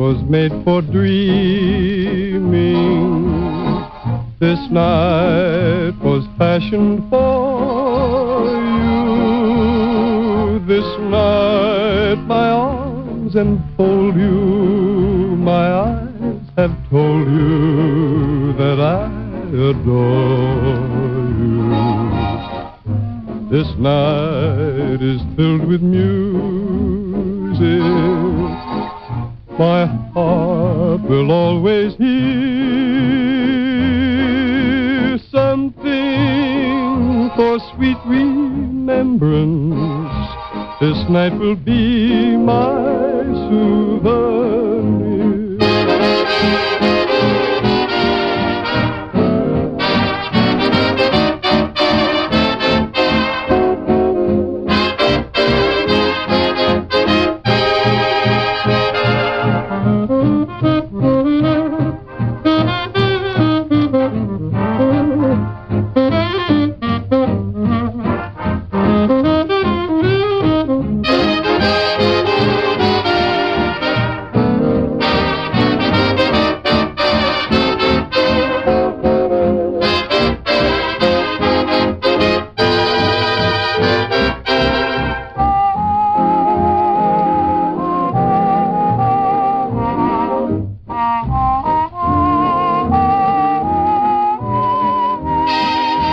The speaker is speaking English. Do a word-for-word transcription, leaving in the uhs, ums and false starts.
was made for dreaming. This night was fashioned for you. This night my arms enfold you. My eyes have told you that I adore you. This night is filled with music. My heart will always hear something for sweet remembrance. This night will be my souvenir.